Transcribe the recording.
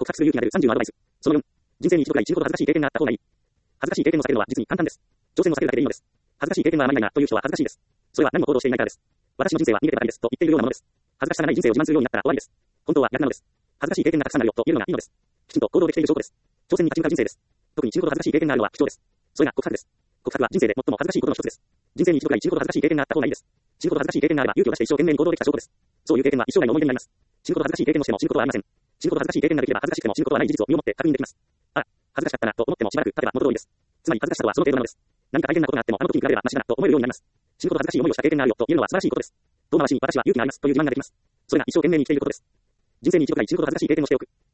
告白する勇気が出る30のアドバイス。その4、人生に一度くらい死ぬほど恥ずかしい経験があった方がいい。恥ずかしい経験を避けるのは実に簡単です。挑戦を避けるだけでいいのです。恥ずかしい経験があまりないなという人は恥ずかしいです。それは何も行動していないからです。私の人生は逃げてばかりですと言っているようなものです。恥ずかしさがない人生を自慢するようになったら終わりです。本当は逆なのです。恥ずかしい経験がたくさんあるよと言うのがいいのです。きちんと行動できている証拠です。挑戦に立ち向かう人生です。特に死ぬほど恥ずかしい経験があるのは貴重です。それが告白です。告白は人生で最も恥ずかしいことの一つです。人生に一度くらい死ぬほど恥ずかしい経験があった方がいいです。死ぬほど恥ずかしい経験があれば勇気を出して一生懸命に行動できた証拠です。そういう経験は一生涯の思い出になります。死ぬほど恥ずかしい経験をしても死ぬことはありません。死ぬほど恥ずかしい経験ができれば恥ずかしくても死ぬことはない事実を身をもって確認できます。あ、恥ずかしかったなと思ってもしばらく経てば元通りです。つまり恥ずかしさとはその程度なのです。何か大変なことがあってもあの時に比べればマシだなと思えるようになります。死ぬほど恥ずかしい思いをした経験があるよというのは素晴らしいことです。遠回しに私は勇気がありますという自慢ができます。それが一生懸命に生きていることです。人生に一度くらい死ぬほど恥ずかしい経験をしておく。